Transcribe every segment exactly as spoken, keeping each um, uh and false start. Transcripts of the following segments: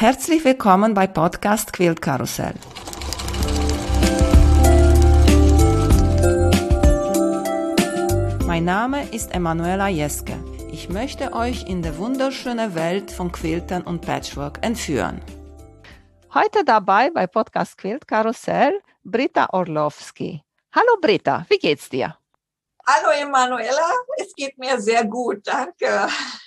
Herzlich willkommen bei Podcast Quilt Karussell. Mein Name ist Emanuela Jeske. Ich möchte euch in die wunderschöne Welt von Quiltern und Patchwork entführen. Heute dabei bei Podcast Quilt Karussell Britta Orlowski. Hallo Britta, wie geht's dir? Hallo Emanuela, es geht mir sehr gut, danke.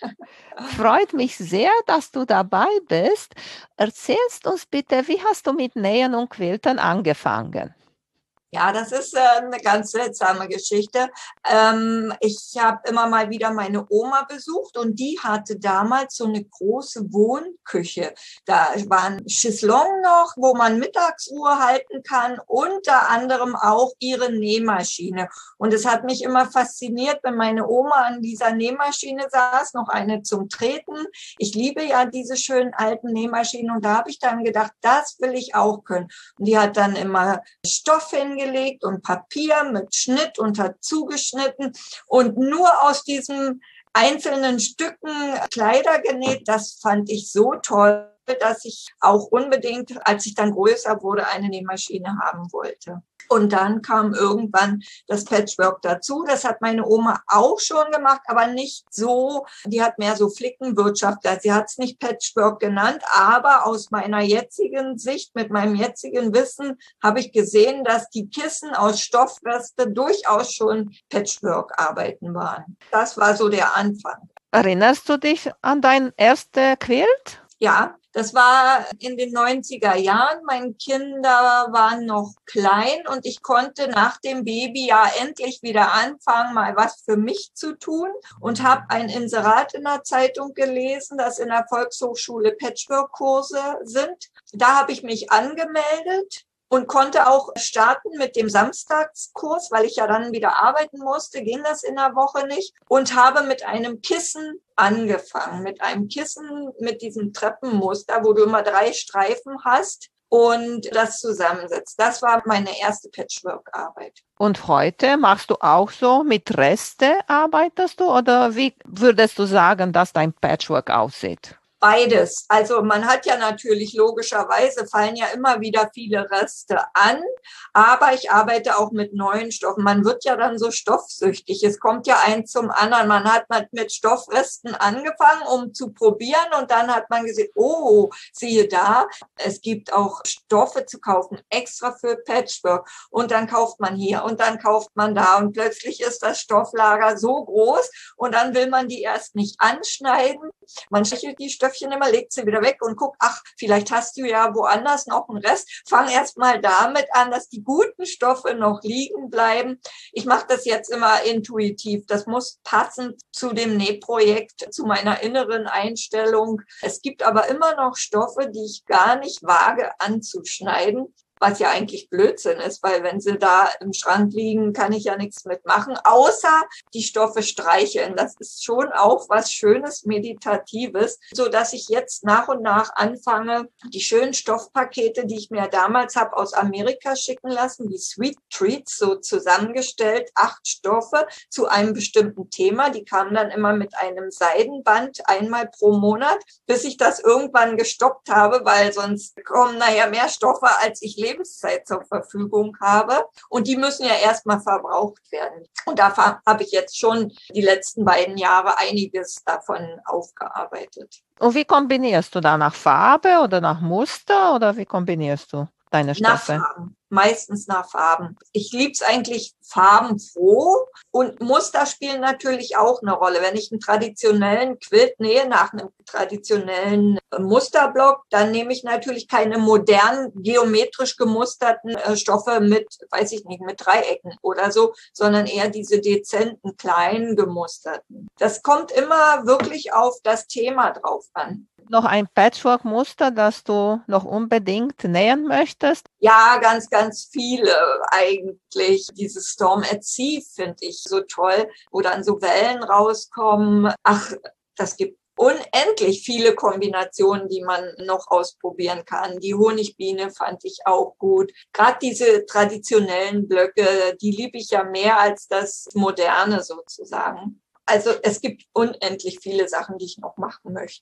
Freut mich sehr, dass du dabei bist. Erzählst uns bitte, wie hast du mit Nähen und Quiltern angefangen? Ja, das ist äh, eine ganz seltsame Geschichte. Ähm, ich habe immer mal wieder meine Oma besucht und die hatte damals so eine große Wohnküche. Da war ein Chaiselong noch, wo man Mittagsruhe halten kann, unter anderem auch ihre Nähmaschine. Und es hat mich immer fasziniert, wenn meine Oma an dieser Nähmaschine saß, noch eine zum Treten. Ich liebe ja diese schönen alten Nähmaschinen und da habe ich dann gedacht, das will ich auch können. Und die hat dann immer Stoff hingelegt und Papier mit Schnitt und hat zugeschnitten und nur aus diesen einzelnen Stücken Kleider genäht. Das fand ich so toll, dass ich auch unbedingt, als ich dann größer wurde, eine Nähmaschine haben wollte. Und dann kam irgendwann das Patchwork dazu. Das hat meine Oma auch schon gemacht, aber nicht so. Die hat mehr so Flickenwirtschaft. Sie hat es nicht Patchwork genannt, aber aus meiner jetzigen Sicht, mit meinem jetzigen Wissen, habe ich gesehen, dass die Kissen aus Stoffreste durchaus schon Patchwork-Arbeiten waren. Das war so der Anfang. Erinnerst du dich an dein erstes Quilt? Ja, das war in den neunziger Jahren. Meine Kinder waren noch klein und ich konnte nach dem Babyjahr endlich wieder anfangen, mal was für mich zu tun und habe ein Inserat in der Zeitung gelesen, dass in der Volkshochschule Patchwork-Kurse sind. Da habe ich mich angemeldet und konnte auch starten mit dem Samstagskurs, weil ich ja dann wieder arbeiten musste, ging das in der Woche nicht und habe mit einem Kissen angefangen, mit einem Kissen mit diesem Treppenmuster, wo du immer drei Streifen hast und das zusammensetzt. Das war meine erste Patchwork-Arbeit. Und heute machst du auch so mit Reste arbeitest du oder wie würdest du sagen, dass dein Patchwork aussieht? Beides. Also man hat ja natürlich logischerweise fallen ja immer wieder viele Reste an, aber ich arbeite auch mit neuen Stoffen. Man wird ja dann so stoffsüchtig. Es kommt ja eins zum anderen. Man hat mit Stoffresten angefangen, um zu probieren und dann hat man gesehen, oh, siehe da, es gibt auch Stoffe zu kaufen, extra für Patchwork. Und dann kauft man hier und dann kauft man da und plötzlich ist das Stofflager so groß und dann will man die erst nicht anschneiden. Man schächelt die Stöffchen immer, legt sie wieder weg und guckt, ach, vielleicht hast du ja woanders noch einen Rest. Fang erst mal damit an, dass die guten Stoffe noch liegen bleiben. Ich mache das jetzt immer intuitiv. Das muss passend zu dem Nähprojekt, zu meiner inneren Einstellung. Es gibt aber immer noch Stoffe, die ich gar nicht wage anzuschneiden. Was ja eigentlich Blödsinn ist, weil wenn sie da im Schrank liegen, kann ich ja nichts mitmachen, außer die Stoffe streicheln. Das ist schon auch was Schönes, Meditatives, so dass ich jetzt nach und nach anfange, die schönen Stoffpakete, die ich mir damals habe aus Amerika schicken lassen, die Sweet Treats, so zusammengestellt, acht Stoffe zu einem bestimmten Thema. Die kamen dann immer mit einem Seidenband einmal pro Monat, bis ich das irgendwann gestoppt habe, weil sonst kommen nachher mehr Stoffe, als ich Lebenszeit zur Verfügung habe und die müssen ja erstmal verbraucht werden. Und da habe ich jetzt schon die letzten beiden Jahre einiges davon aufgearbeitet. Und wie kombinierst du da nach Farbe oder nach Muster oder wie kombinierst du deine Stoffe? Nach Farben. Meistens nach Farben. Ich liebe es eigentlich farbenfroh und Muster spielen natürlich auch eine Rolle. Wenn ich einen traditionellen Quilt nähe nach einem traditionellen Musterblock, dann nehme ich natürlich keine modernen, geometrisch gemusterten äh, Stoffe mit, weiß ich nicht, mit Dreiecken oder so, sondern eher diese dezenten, kleinen gemusterten. Das kommt immer wirklich auf das Thema drauf an. Noch ein Patchwork-Muster, das du noch unbedingt nähen möchtest? Ja, ganz, ganz viele eigentlich. Dieses Storm at Sea finde ich so toll, wo dann so Wellen rauskommen. Ach, das gibt unendlich viele Kombinationen, die man noch ausprobieren kann. Die Honigbiene fand ich auch gut. Gerade diese traditionellen Blöcke, die liebe ich ja mehr als das Moderne sozusagen. Also es gibt unendlich viele Sachen, die ich noch machen möchte.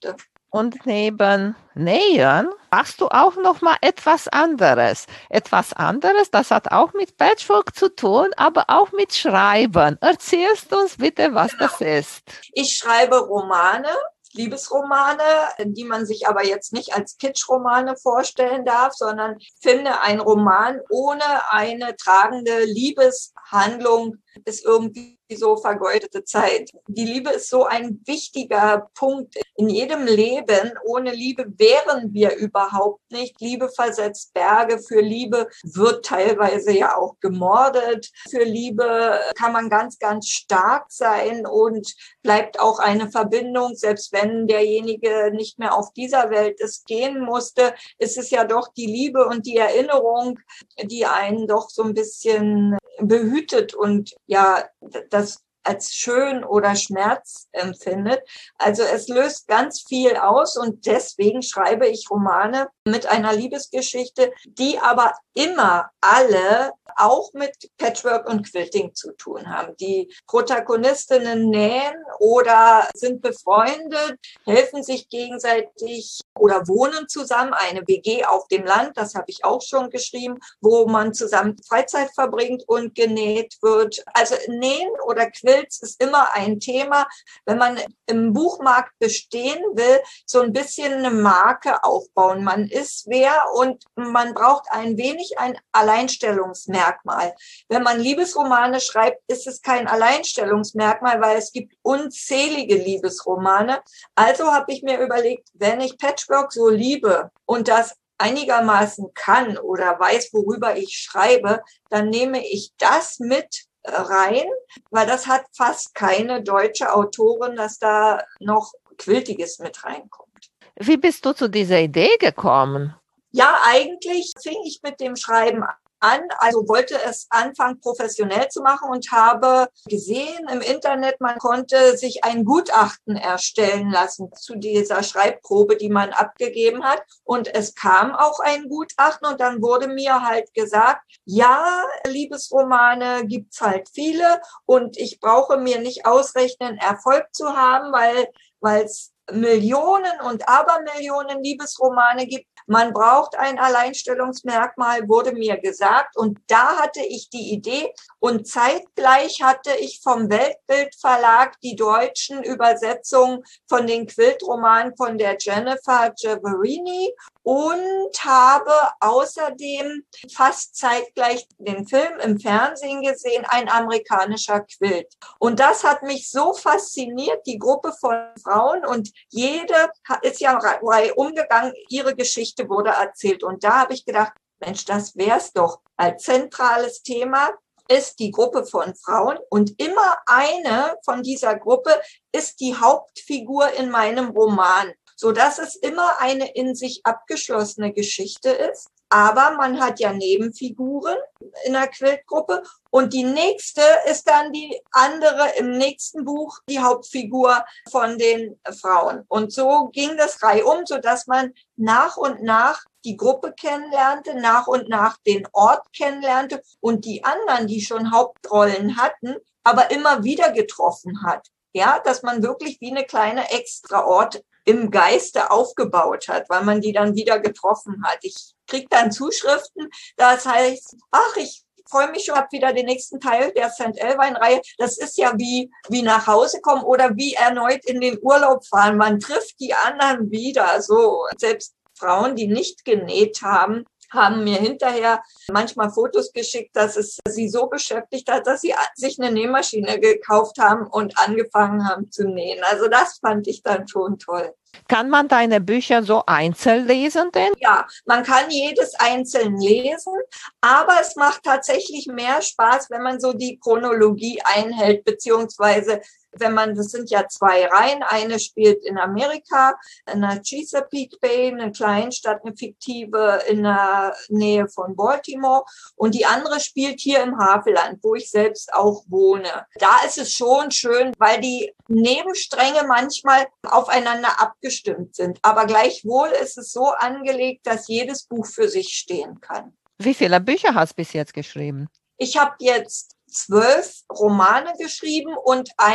Und neben Nähen machst du auch noch mal etwas anderes. Etwas anderes, das hat auch mit Patchwork zu tun, aber auch mit Schreiben. Erzählst uns bitte, was Genau. das ist. Ich schreibe Romane, Liebesromane, die man sich aber jetzt nicht als Kitschromane vorstellen darf, sondern finde, ein Roman ohne eine tragende Liebeshandlung ist irgendwie so vergeudete Zeit. Die Liebe ist so ein wichtiger Punkt in jedem Leben. Ohne Liebe wären wir überhaupt nicht. Liebe versetzt Berge. Für Liebe wird teilweise ja auch gemordet. Für Liebe kann man ganz, ganz stark sein und bleibt auch eine Verbindung. Selbst wenn derjenige nicht mehr auf dieser Welt ist, gehen musste, ist es ja doch die Liebe und die Erinnerung, die einen doch so ein bisschen behütet und ja, das als schön oder Schmerz empfindet. Also es löst ganz viel aus und deswegen schreibe ich Romane mit einer Liebesgeschichte, die aber immer alle auch mit Patchwork und Quilting zu tun haben. Die Protagonistinnen nähen oder sind befreundet, helfen sich gegenseitig oder wohnen zusammen, eine W G auf dem Land, das habe ich auch schon geschrieben, wo man zusammen Freizeit verbringt und genäht wird. Also Nähen oder Quilts ist immer ein Thema, wenn man im Buchmarkt bestehen will, so ein bisschen eine Marke aufbauen. Man ist wer und man braucht ein wenig ein Alleinstellungsmerkmal. Wenn man Liebesromane schreibt, ist es kein Alleinstellungsmerkmal, weil es gibt unzählige Liebesromane. Also habe ich mir überlegt, wenn ich Patchwork so liebe und das einigermaßen kann oder weiß, worüber ich schreibe, dann nehme ich das mit rein, weil das hat fast keine deutsche Autorin, dass da noch Quiltiges mit reinkommt. Wie bist du zu dieser Idee gekommen? Ja, eigentlich fing ich mit dem Schreiben an, also wollte es anfangen, professionell zu machen und habe gesehen im Internet, man konnte sich ein Gutachten erstellen lassen zu dieser Schreibprobe, die man abgegeben hat. Und es kam auch ein Gutachten und dann wurde mir halt gesagt, ja, Liebesromane gibt's halt viele und ich brauche mir nicht ausrechnen, Erfolg zu haben, weil weil es Millionen und Abermillionen Liebesromane gibt. Man braucht ein Alleinstellungsmerkmal, wurde mir gesagt. Und da hatte ich die Idee. Und zeitgleich hatte ich vom Weltbildverlag die deutschen Übersetzungen von den Quiltromanen von der Jennifer Giavarini und habe außerdem fast zeitgleich den Film im Fernsehen gesehen, Ein amerikanischer Quilt. Und das hat mich so fasziniert, die Gruppe von Frauen, und jede ist ja umgegangen, ihre Geschichte wurde erzählt. Und da habe ich gedacht, Mensch, das wär's doch. Als zentrales Thema ist die Gruppe von Frauen und immer eine von dieser Gruppe ist die Hauptfigur in meinem Roman, so dass es immer eine in sich abgeschlossene Geschichte ist. Aber man hat ja Nebenfiguren in der Quiltgruppe und die nächste ist dann die andere im nächsten Buch, die Hauptfigur von den Frauen. Und so ging das reihum, so dass man nach und nach die Gruppe kennenlernte, nach und nach den Ort kennenlernte und die anderen, die schon Hauptrollen hatten, aber immer wieder getroffen hat. Ja, dass man wirklich wie eine kleine Extraort im Geiste aufgebaut hat, weil man die dann wieder getroffen hat. Ich kriege dann Zuschriften, das heißt, ach, ich freue mich schon, habe wieder den nächsten Teil der Sankt Elwein-Reihe. Das ist ja wie wie nach Hause kommen oder wie erneut in den Urlaub fahren. Man trifft die anderen wieder. So selbst Frauen, die nicht genäht haben, haben mir hinterher manchmal Fotos geschickt, dass es sie so beschäftigt hat, dass sie sich eine Nähmaschine gekauft haben und angefangen haben zu nähen. Also das fand ich dann schon toll. Kann man deine Bücher so einzeln lesen denn? Ja, man kann jedes einzeln lesen, aber es macht tatsächlich mehr Spaß, wenn man so die Chronologie einhält, beziehungsweise wenn man, das sind ja zwei Reihen, eine spielt in Amerika, in der Chesapeake Bay, eine Kleinstadt, eine fiktive in der Nähe von Baltimore, und die andere spielt hier im Havelland, wo ich selbst auch wohne. Da ist es schon schön, weil die Nebenstränge manchmal aufeinander abgestimmt sind, aber gleichwohl ist es so angelegt, dass jedes Buch für sich stehen kann. Wie viele Bücher hast du bis jetzt geschrieben? Ich habe jetzt zwölf Romane geschrieben und ein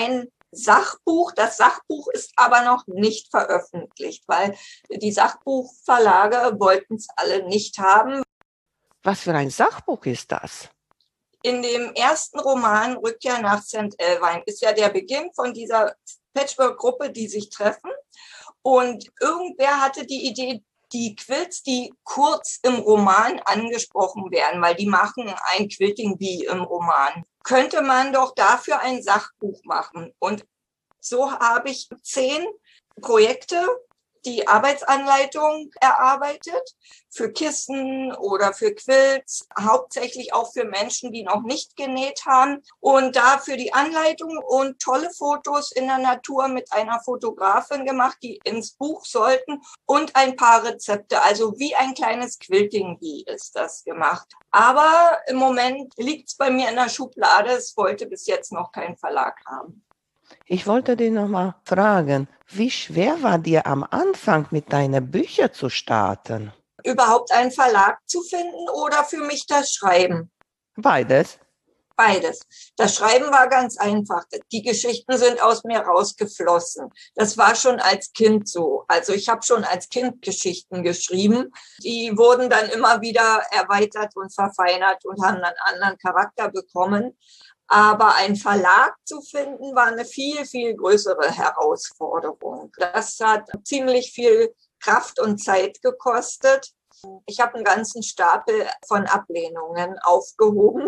Sachbuch. Das Sachbuch ist aber noch nicht veröffentlicht, weil die Sachbuchverlage wollten es alle nicht haben. Was für ein Sachbuch ist das? In dem ersten Roman Rückkehr nach Sankt Elwein ist ja der Beginn von dieser Patchwork-Gruppe, die sich treffen. Und irgendwer hatte die Idee, die Quilts, die kurz im Roman angesprochen werden, weil die machen ein Quilting Bee im Roman, könnte man doch dafür ein Sachbuch machen. Und so habe ich zehn Projekte, die Arbeitsanleitung erarbeitet für Kissen oder für Quilts, hauptsächlich auch für Menschen, die noch nicht genäht haben. Und dafür die Anleitung und tolle Fotos in der Natur mit einer Fotografin gemacht, die ins Buch sollten, und ein paar Rezepte. Also wie ein kleines Quilting-Bee ist das gemacht. Aber im Moment liegt es bei mir in der Schublade. Es wollte bis jetzt noch kein Verlag haben. Ich wollte dich noch mal fragen, wie schwer war dir am Anfang, mit deinen Büchern zu starten? Überhaupt einen Verlag zu finden oder für mich das Schreiben? Beides. Beides. Das Schreiben war ganz einfach. Die Geschichten sind aus mir rausgeflossen. Das war schon als Kind so. Also ich habe schon als Kind Geschichten geschrieben. Die wurden dann immer wieder erweitert und verfeinert und haben einen anderen Charakter bekommen. Aber einen Verlag zu finden, war eine viel, viel größere Herausforderung. Das hat ziemlich viel Kraft und Zeit gekostet. Ich habe einen ganzen Stapel von Ablehnungen aufgehoben.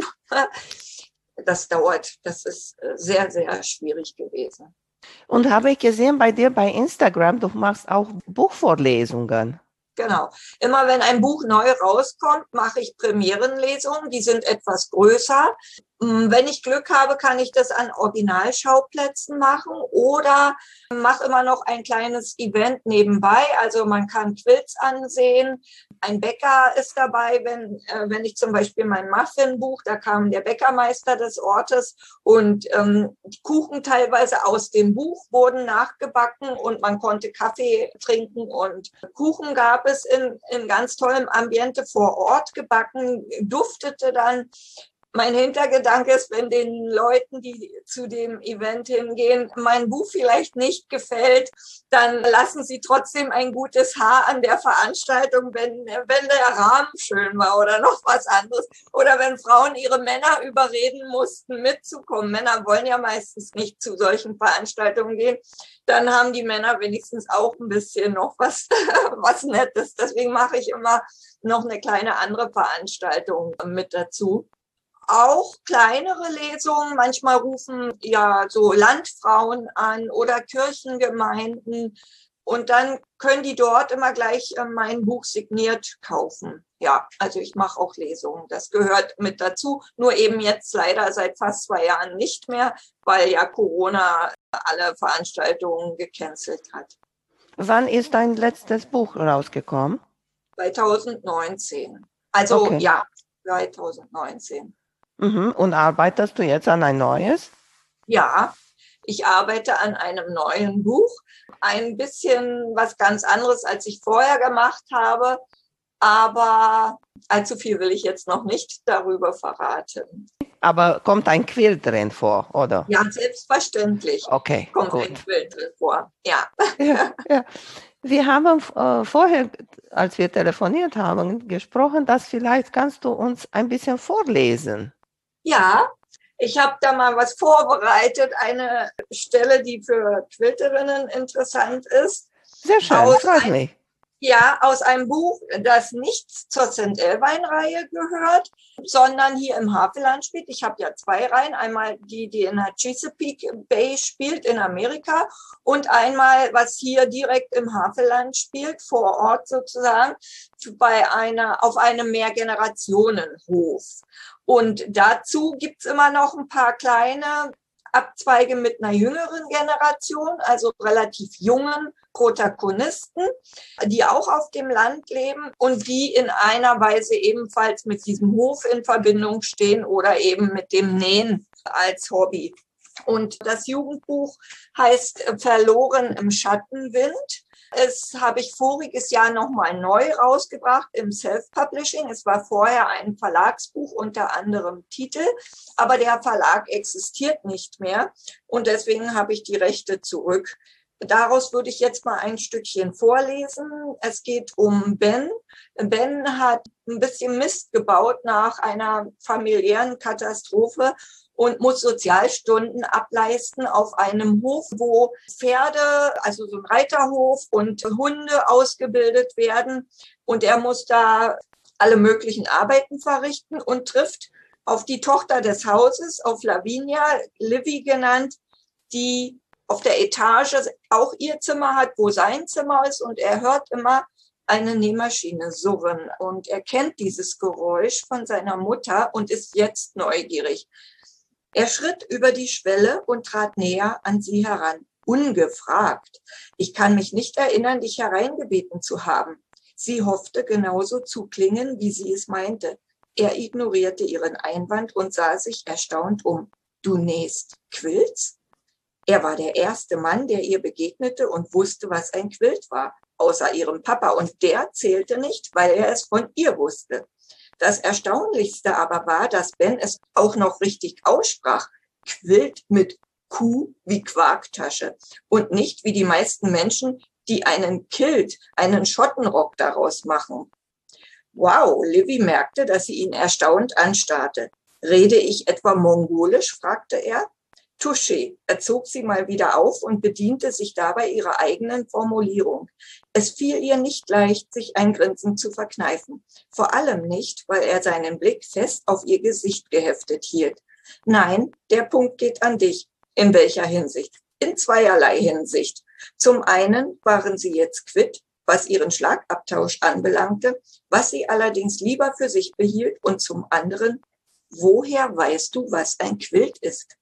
Das dauert, das ist sehr, sehr schwierig gewesen. Und habe ich gesehen bei dir bei Instagram, du machst auch Buchvorlesungen. Genau. Immer wenn ein Buch neu rauskommt, mache ich Premierenlesungen. Die sind etwas größer. Wenn ich Glück habe, kann ich das an Originalschauplätzen machen oder mache immer noch ein kleines Event nebenbei. Also man kann Quilts ansehen. Ein Bäcker ist dabei, wenn, äh, wenn ich zum Beispiel mein Muffin buche, da kam der Bäckermeister des Ortes und ähm, Kuchen teilweise aus dem Buch wurden nachgebacken und man konnte Kaffee trinken und Kuchen gab es in, in ganz tollem Ambiente vor Ort gebacken, duftete dann. Mein Hintergedanke ist, wenn den Leuten, die zu dem Event hingehen, mein Buch vielleicht nicht gefällt, dann lassen sie trotzdem ein gutes Haar an der Veranstaltung, wenn, wenn der Rahmen schön war oder noch was anderes. Oder wenn Frauen ihre Männer überreden mussten, mitzukommen. Männer wollen ja meistens nicht zu solchen Veranstaltungen gehen. Dann haben die Männer wenigstens auch ein bisschen noch was, was Nettes. Deswegen mache ich immer noch eine kleine andere Veranstaltung mit dazu. Auch kleinere Lesungen, manchmal rufen ja so Landfrauen an oder Kirchengemeinden und dann können die dort immer gleich mein Buch signiert kaufen. Ja, also ich mache auch Lesungen, das gehört mit dazu, nur eben jetzt leider seit fast zwei Jahren nicht mehr, weil ja Corona alle Veranstaltungen gecancelt hat. Wann ist dein letztes Buch rausgekommen? zwanzig neunzehn. Also okay. ja, zwanzig neunzehn. Mhm. Und arbeitest du jetzt an ein neues? Ja, ich arbeite an einem neuen Buch. Ein bisschen was ganz anderes, als ich vorher gemacht habe. Aber allzu viel will ich jetzt noch nicht darüber verraten. Aber kommt ein Quilt drin vor, oder? Ja, selbstverständlich. Okay, kommt gut. ein Quilt drin vor. Ja. Ja, ja. Wir haben äh, vorher, als wir telefoniert haben, gesprochen, dass vielleicht kannst du uns ein bisschen vorlesen. Ja, ich habe da mal was vorbereitet, eine Stelle, die für Quilterinnen interessant ist. Sehr schön, aus freut ein, mich. Ja, aus einem Buch, das nicht zur Sankt Elwein-Reihe gehört, sondern hier im Havelland spielt. Ich habe ja zwei Reihen, einmal die, die in der Chesapeake Bay spielt in Amerika und einmal, was hier direkt im Havelland spielt, vor Ort sozusagen, bei einer, auf einem Mehrgenerationenhof. Und dazu gibt's immer noch ein paar kleine Abzweige mit einer jüngeren Generation, also relativ jungen Protagonisten, die auch auf dem Land leben und die in einer Weise ebenfalls mit diesem Hof in Verbindung stehen oder eben mit dem Nähen als Hobby. Und das Jugendbuch heißt Verloren im Schattenwind. Es habe ich voriges Jahr nochmal neu rausgebracht im Self-Publishing. Es war vorher ein Verlagsbuch unter anderem Titel, aber der Verlag existiert nicht mehr und deswegen habe ich die Rechte zurück. Daraus würde ich jetzt mal ein Stückchen vorlesen. Es geht um Ben. Ben hat ein bisschen Mist gebaut nach einer familiären Katastrophe und muss Sozialstunden ableisten auf einem Hof, wo Pferde, also so ein Reiterhof und Hunde ausgebildet werden. Und er muss da alle möglichen Arbeiten verrichten und trifft auf die Tochter des Hauses, auf Lavinia, Livy genannt, die auf der Etage auch ihr Zimmer hat, wo sein Zimmer ist. Und er hört immer eine Nähmaschine surren. Und er kennt dieses Geräusch von seiner Mutter und ist jetzt neugierig. Er schritt über die Schwelle und trat näher an sie heran, ungefragt. Ich kann mich nicht erinnern, dich hereingebeten zu haben. Sie hoffte, genauso zu klingen, wie sie es meinte. Er ignorierte ihren Einwand und sah sich erstaunt um. Du nähst Quilts? Er war der erste Mann, der ihr begegnete und wusste, was ein Quilt war, außer ihrem Papa. Und der zählte nicht, weil er es von ihr wusste. Das Erstaunlichste aber war, dass Ben es auch noch richtig aussprach. Quilt mit Q wie Quarktasche und nicht wie die meisten Menschen, die einen Kilt, einen Schottenrock daraus machen. Wow, Livy merkte, dass sie ihn erstaunt anstarrte. Rede ich etwa Mongolisch? Fragte er. Touché. Er zog sie mal wieder auf und bediente sich dabei ihrer eigenen Formulierung. Es fiel ihr nicht leicht, sich ein Grinsen zu verkneifen. Vor allem nicht, weil er seinen Blick fest auf ihr Gesicht geheftet hielt. Nein, der Punkt geht an dich. In welcher Hinsicht? In zweierlei Hinsicht. Zum einen waren sie jetzt quitt, was ihren Schlagabtausch anbelangte, was sie allerdings lieber für sich behielt, und zum anderen, woher weißt du, was ein Quilt ist?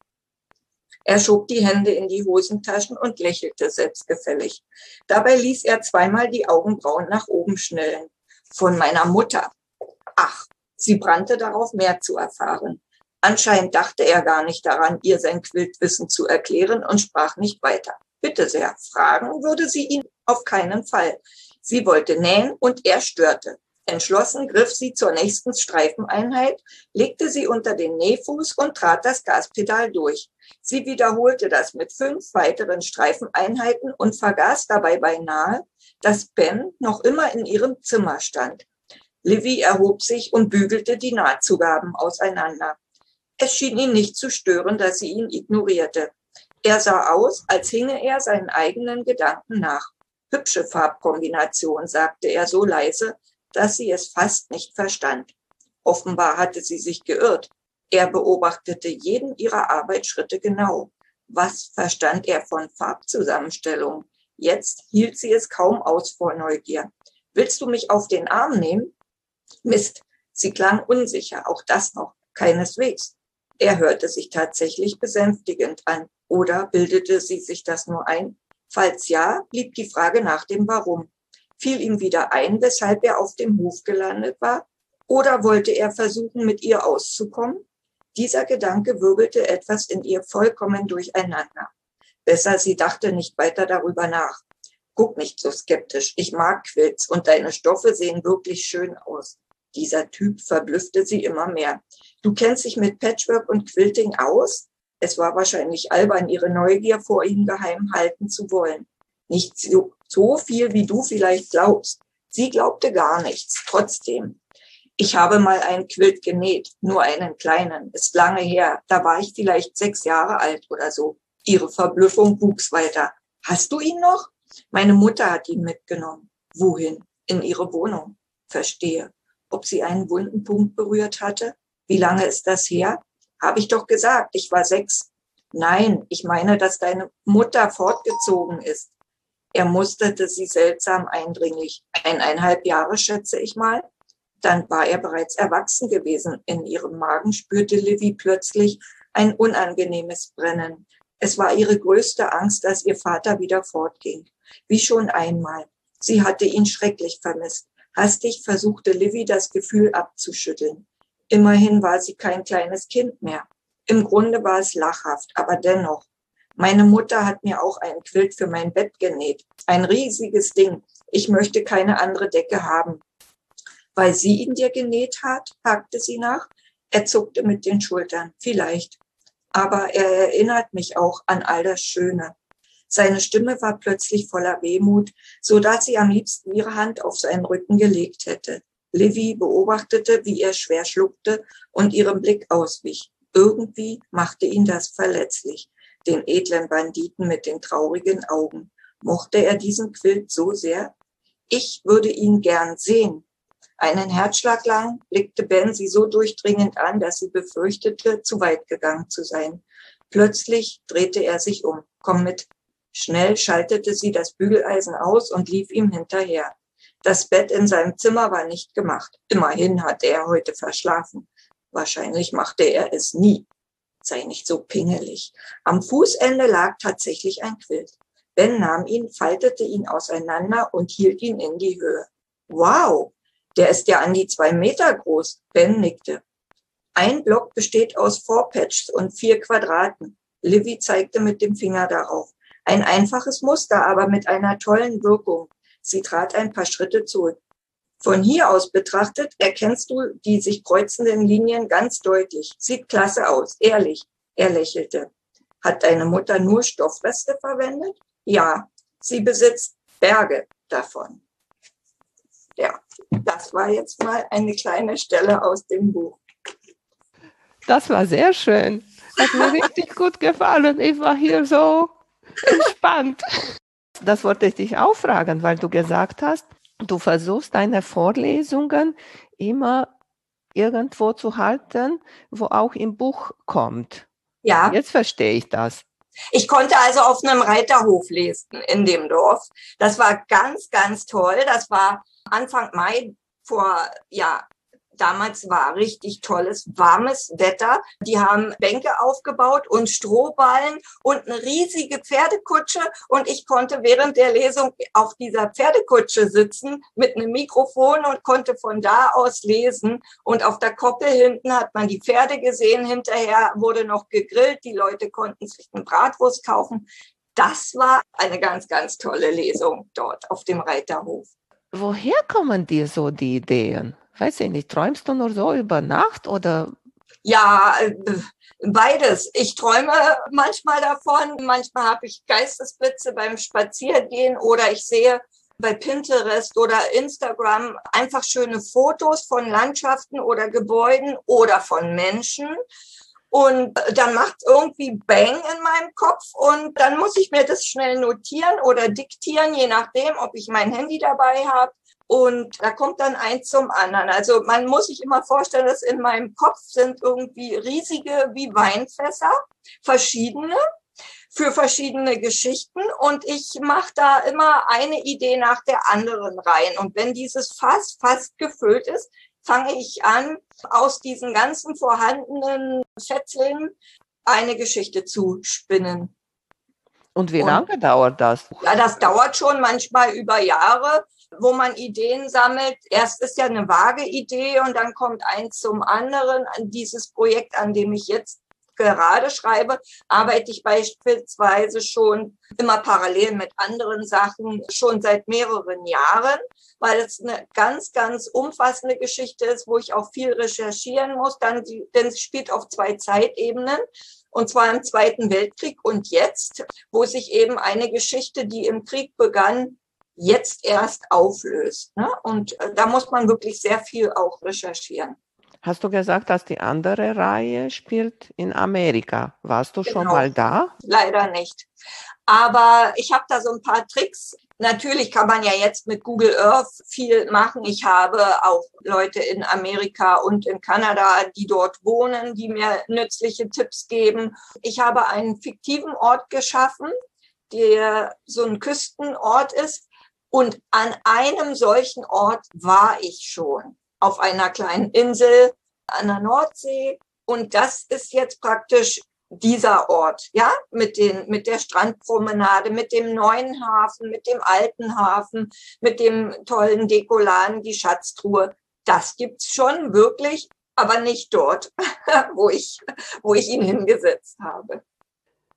Er schob die Hände in die Hosentaschen und lächelte selbstgefällig. Dabei ließ er zweimal die Augenbrauen nach oben schnellen. Von meiner Mutter. Ach, sie brannte darauf, mehr zu erfahren. Anscheinend dachte er gar nicht daran, ihr sein Quiltwissen zu erklären und sprach nicht weiter. Bitte sehr, fragen würde sie ihn auf keinen Fall. Sie wollte nähen und er störte. Entschlossen griff sie zur nächsten Streifeneinheit, legte sie unter den Nähfuß und trat das Gaspedal durch. Sie wiederholte das mit fünf weiteren Streifeneinheiten und vergaß dabei beinahe, dass Ben noch immer in ihrem Zimmer stand. Livy erhob sich und bügelte die Nahtzugaben auseinander. Es schien ihn nicht zu stören, dass sie ihn ignorierte. Er sah aus, als hinge er seinen eigenen Gedanken nach. Hübsche Farbkombination, sagte er so leise, dass sie es fast nicht verstand. Offenbar hatte sie sich geirrt. Er beobachtete jeden ihrer Arbeitsschritte genau. Was verstand er von Farbzusammenstellung? Jetzt hielt sie es kaum aus vor Neugier. Willst du mich auf den Arm nehmen? Mist, sie klang unsicher, auch das noch, keineswegs. Er hörte sich tatsächlich besänftigend an. Oder bildete sie sich das nur ein? Falls ja, blieb die Frage nach dem Warum. Fiel ihm wieder ein, weshalb er auf dem Hof gelandet war? Oder wollte er versuchen, mit ihr auszukommen? Dieser Gedanke wirbelte etwas in ihr vollkommen durcheinander. Besser, sie dachte nicht weiter darüber nach. Guck nicht so skeptisch, ich mag Quilts und deine Stoffe sehen wirklich schön aus. Dieser Typ verblüffte sie immer mehr. Du kennst dich mit Patchwork und Quilting aus? Es war wahrscheinlich albern, ihre Neugier vor ihm geheim halten zu wollen. Nicht so, so viel, wie du vielleicht glaubst. Sie glaubte gar nichts, trotzdem. Ich habe mal einen Quilt genäht, nur einen kleinen, ist lange her. Da war ich vielleicht sechs Jahre alt oder so. Ihre Verblüffung wuchs weiter. Hast du ihn noch? Meine Mutter hat ihn mitgenommen. Wohin? In ihre Wohnung. Verstehe. Ob sie einen wunden Punkt berührt hatte? Wie lange ist das her? Habe ich doch gesagt, ich war sechs. Nein, ich meine, dass deine Mutter fortgezogen ist. Er musterte sie seltsam eindringlich. Eineinhalb Jahre, schätze ich mal. Dann war er bereits erwachsen gewesen. In ihrem Magen spürte Livy plötzlich ein unangenehmes Brennen. Es war ihre größte Angst, dass ihr Vater wieder fortging. Wie schon einmal. Sie hatte ihn schrecklich vermisst. Hastig versuchte Livy, das Gefühl abzuschütteln. Immerhin war sie kein kleines Kind mehr. Im Grunde war es lachhaft, aber dennoch. Meine Mutter hat mir auch ein Quilt für mein Bett genäht. Ein riesiges Ding. Ich möchte keine andere Decke haben. Weil sie ihn dir genäht hat, hakte sie nach. Er zuckte mit den Schultern. Vielleicht. Aber er erinnert mich auch an all das Schöne. Seine Stimme war plötzlich voller Wehmut, so dass sie am liebsten ihre Hand auf seinen Rücken gelegt hätte. Livy beobachtete, wie er schwer schluckte und ihrem Blick auswich. Irgendwie machte ihn das verletzlich, den edlen Banditen mit den traurigen Augen. Mochte er diesen Quilt so sehr? Ich würde ihn gern sehen. Einen Herzschlag lang blickte Ben sie so durchdringend an, dass sie befürchtete, zu weit gegangen zu sein. Plötzlich drehte er sich um. Komm mit. Schnell schaltete sie das Bügeleisen aus und lief ihm hinterher. Das Bett in seinem Zimmer war nicht gemacht. Immerhin hatte er heute verschlafen. Wahrscheinlich machte er es nie. Sei nicht so pingelig. Am Fußende lag tatsächlich ein Quilt. Ben nahm ihn, faltete ihn auseinander und hielt ihn in die Höhe. Wow, der ist ja an die zwei Meter groß. Ben nickte. Ein Block besteht aus Four Patches und vier Quadraten. Livy zeigte mit dem Finger darauf. Ein einfaches Muster, aber mit einer tollen Wirkung. Sie trat ein paar Schritte zurück. Von hier aus betrachtet erkennst du die sich kreuzenden Linien ganz deutlich. Sieht klasse aus, ehrlich. Er lächelte. Hat deine Mutter nur Stoffreste verwendet? Ja, sie besitzt Berge davon. Ja, das war jetzt mal eine kleine Stelle aus dem Buch. Das war sehr schön. Hat mir richtig gut gefallen. Ich war hier so entspannt. Das wollte ich dich auch fragen, weil du gesagt hast, du versuchst deine Vorlesungen immer irgendwo zu halten, wo auch im Buch kommt. Ja. Jetzt verstehe ich das. Ich konnte also auf einem Reiterhof lesen in dem Dorf. Das war ganz, ganz toll. Das war Anfang Mai vor, ja, damals war richtig tolles, warmes Wetter. Die haben Bänke aufgebaut und Strohballen und eine riesige Pferdekutsche. Und ich konnte während der Lesung auf dieser Pferdekutsche sitzen mit einem Mikrofon und konnte von da aus lesen. Und auf der Koppel hinten hat man die Pferde gesehen. Hinterher wurde noch gegrillt. Die Leute konnten sich eine Bratwurst kaufen. Das war eine ganz, ganz tolle Lesung dort auf dem Reiterhof. Woher kommen dir so die Ideen? Weiß ich nicht, träumst du nur so über Nacht oder? Ja, beides. Ich träume manchmal davon. Manchmal habe ich Geistesblitze beim Spaziergehen oder ich sehe bei Pinterest oder Instagram einfach schöne Fotos von Landschaften oder Gebäuden oder von Menschen. Und dann macht es irgendwie Bang in meinem Kopf und dann muss ich mir das schnell notieren oder diktieren, je nachdem, ob ich mein Handy dabei habe. Und da kommt dann eins zum anderen. Also man muss sich immer vorstellen, dass in meinem Kopf sind irgendwie riesige wie Weinfässer, verschiedene, für verschiedene Geschichten. Und ich mache da immer eine Idee nach der anderen rein. Und wenn dieses Fass fast gefüllt ist, fange ich an, aus diesen ganzen vorhandenen Schätzchen eine Geschichte zu spinnen. Und wie lange Und, dauert das? Ja, das dauert schon manchmal über Jahre, wo man Ideen sammelt. Erst ist ja eine vage Idee und dann kommt eins zum anderen. An dieses Projekt, an dem ich jetzt gerade schreibe, arbeite ich beispielsweise schon immer parallel mit anderen Sachen schon seit mehreren Jahren, weil es eine ganz, ganz umfassende Geschichte ist, wo ich auch viel recherchieren muss, dann, denn es spielt auf zwei Zeitebenen. Und zwar im Zweiten Weltkrieg und jetzt, wo sich eben eine Geschichte, die im Krieg begann, jetzt erst auflöst. Ne? Und da muss man wirklich sehr viel auch recherchieren. Hast du gesagt, dass die andere Reihe spielt in Amerika? Warst du genau. schon mal da? Leider nicht. Aber ich habe da so ein paar Tricks. Natürlich kann man ja jetzt mit Google Earth viel machen. Ich habe auch Leute in Amerika und in Kanada, die dort wohnen, die mir nützliche Tipps geben. Ich habe einen fiktiven Ort geschaffen, der so ein Küstenort ist. Und an einem solchen Ort war ich schon. Auf einer kleinen Insel an der Nordsee. Und das ist jetzt praktisch dieser Ort, ja, mit den, mit der Strandpromenade, mit dem neuen Hafen, mit dem alten Hafen, mit dem tollen Dekoladen, die Schatztruhe. Das gibt's schon wirklich, aber nicht dort, wo ich, wo ich ihn hingesetzt habe.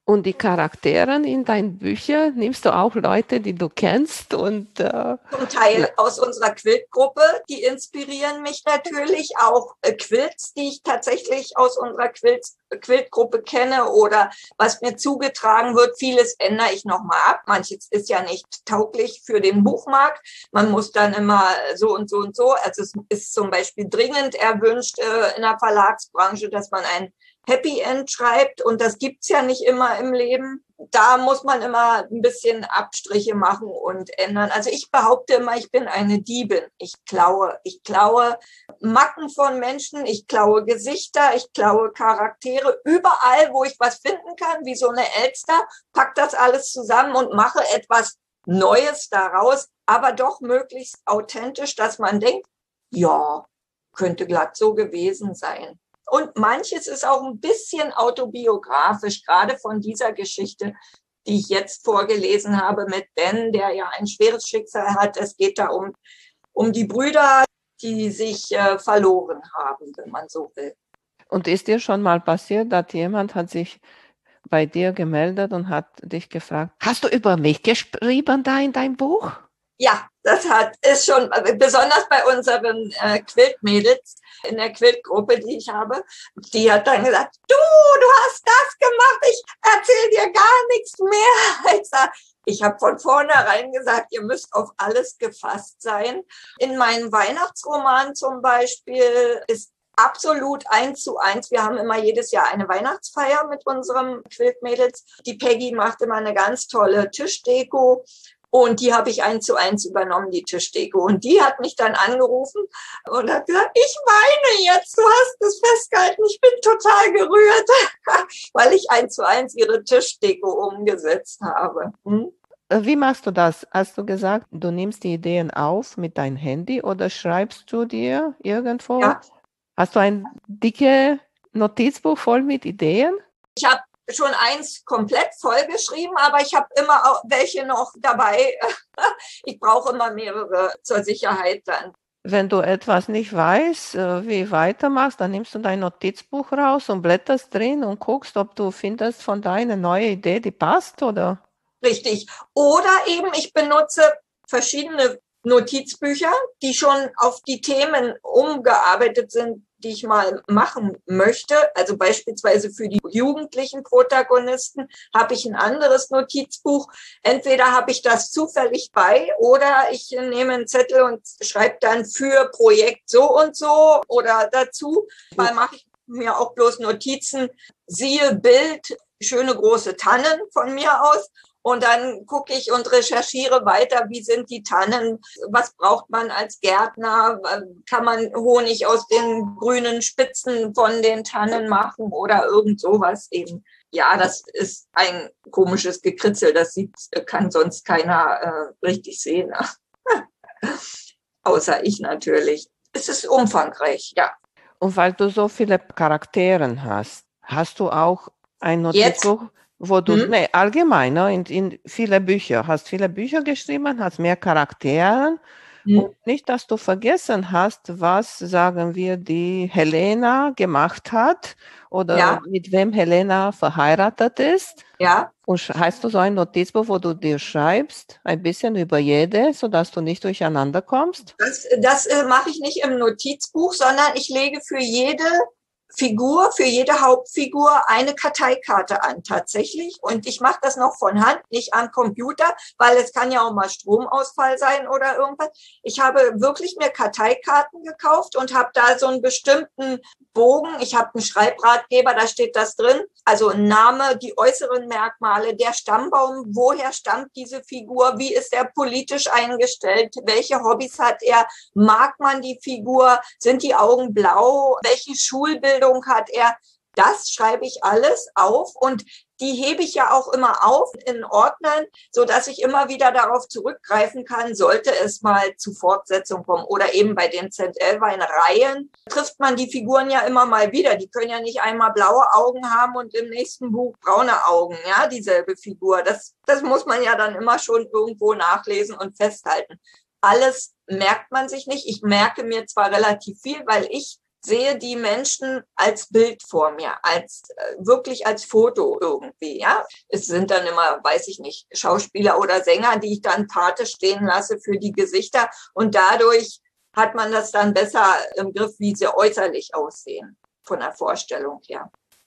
Und die Charaktere in deinen Büchern, nimmst du auch Leute, die du kennst? Und äh, Zum Teil aus unserer Quiltgruppe, die inspirieren mich natürlich. Auch äh, Quilts, die ich tatsächlich aus unserer Quilt, Quiltgruppe kenne oder was mir zugetragen wird. Vieles ändere ich nochmal ab. Manches ist ja nicht tauglich für den Buchmarkt. Man muss dann immer so und so und so. Also es ist zum Beispiel dringend erwünscht äh, in der Verlagsbranche, dass man ein Happy End schreibt und das gibt's ja nicht immer im Leben. Da muss man immer ein bisschen Abstriche machen und ändern. Also ich behaupte immer, ich bin eine Diebin. Ich klaue. Ich klaue Macken von Menschen, ich klaue Gesichter, ich klaue Charaktere. Überall, wo ich was finden kann, wie so eine Elster, pack das alles zusammen und mache etwas Neues daraus, aber doch möglichst authentisch, dass man denkt, ja, könnte glatt so gewesen sein. Und manches ist auch ein bisschen autobiografisch, gerade von dieser Geschichte, die ich jetzt vorgelesen habe mit Ben, der ja ein schweres Schicksal hat. Es geht da um, um die Brüder, die sich äh, verloren haben, wenn man so will. Und ist dir schon mal passiert, dass jemand hat sich bei dir gemeldet und hat dich gefragt, hast du über mich geschrieben da in deinem Buch? Ja, das hat, ist schon, besonders bei unseren äh, Quiltmädels in der Quiltgruppe, die ich habe, die hat dann gesagt, du, du hast das gemacht, ich erzähle dir gar nichts mehr. Ich sag, ich habe von vornherein gesagt, ihr müsst auf alles gefasst sein. In meinem Weihnachtsroman zum Beispiel ist absolut eins zu eins. Wir haben immer jedes Jahr eine Weihnachtsfeier mit unseren Quiltmädels. Die Peggy macht immer eine ganz tolle Tischdeko. Und die habe ich eins zu eins übernommen, die Tischdeko. Und die hat mich dann angerufen und hat gesagt, ich weine jetzt, du hast es festgehalten, ich bin total gerührt, weil ich eins zu eins ihre Tischdeko umgesetzt habe. Hm? Wie machst du das? Hast du gesagt, du nimmst die Ideen auf mit deinem Handy oder schreibst du dir irgendwo? Ja. Hast du ein dickes Notizbuch voll mit Ideen? Ich habe schon eins komplett vollgeschrieben, aber ich habe immer auch welche noch dabei. Ich brauche immer mehrere zur Sicherheit dann. Wenn du etwas nicht weißt, wie weitermachst, dann nimmst du dein Notizbuch raus und blätterst drin und guckst, ob du findest von da eine neue Idee, die passt, oder? Richtig. Oder eben ich benutze verschiedene Notizbücher, die schon auf die Themen umgearbeitet sind, die ich mal machen möchte. Also beispielsweise für die jugendlichen Protagonisten habe ich ein anderes Notizbuch. Entweder habe ich das zufällig bei oder ich nehme einen Zettel und schreibe dann für Projekt so und so oder dazu. Mal mache ich mir auch bloß Notizen, siehe Bild, schöne große Tannen von mir aus. Und dann gucke ich und recherchiere weiter, wie sind die Tannen, was braucht man als Gärtner, kann man Honig aus den grünen Spitzen von den Tannen machen oder irgend sowas eben. Ja, das ist ein komisches Gekritzel, das sieht, kann sonst keiner äh, richtig sehen. Außer ich natürlich. Es ist umfangreich, ja. Und weil du so viele Charaktere hast, hast du auch ein Notizbuch? Jetzt? Wo du, hm? nee, allgemein, ne, in, in viele Bücher, hast viele Bücher geschrieben, hast mehr Charaktere hm. und nicht, dass du vergessen hast, was, sagen wir, die Helena gemacht hat oder ja. mit wem Helena verheiratet ist. Ja. Und hast du so ein Notizbuch, wo du dir schreibst, ein bisschen über jede, sodass du nicht durcheinander kommst? Das, das äh, mache ich nicht im Notizbuch, sondern ich lege für jede Figur, für jede Hauptfigur eine Karteikarte an, tatsächlich. Und ich mache das noch von Hand, nicht am Computer, weil es kann ja auch mal Stromausfall sein oder irgendwas. Ich habe wirklich mir Karteikarten gekauft und habe da so einen bestimmten Bogen. Ich habe einen Schreibratgeber, da steht das drin. Also Name, die äußeren Merkmale, der Stammbaum, woher stammt diese Figur, wie ist er politisch eingestellt, welche Hobbys hat er, mag man die Figur, sind die Augen blau, welche Schulbildung hat er, das schreibe ich alles auf und die hebe ich ja auch immer auf in Ordnern, so dass ich immer wieder darauf zurückgreifen kann, sollte es mal zu Fortsetzung kommen oder eben bei den Zent-Elwein-Reihen trifft man die Figuren ja immer mal wieder. Die können ja nicht einmal blaue Augen haben und im nächsten Buch braune Augen, ja, dieselbe Figur. Das, das muss man ja dann immer schon irgendwo nachlesen und festhalten. Alles merkt man sich nicht. Ich merke mir zwar relativ viel, weil ich sehe die Menschen als Bild vor mir, als äh, wirklich als Foto irgendwie, ja. Es sind dann immer, weiß ich nicht, Schauspieler oder Sänger, die ich dann Pate stehen lasse für die Gesichter und dadurch hat man das dann besser im Griff, wie sie äußerlich aussehen, von der Vorstellung her.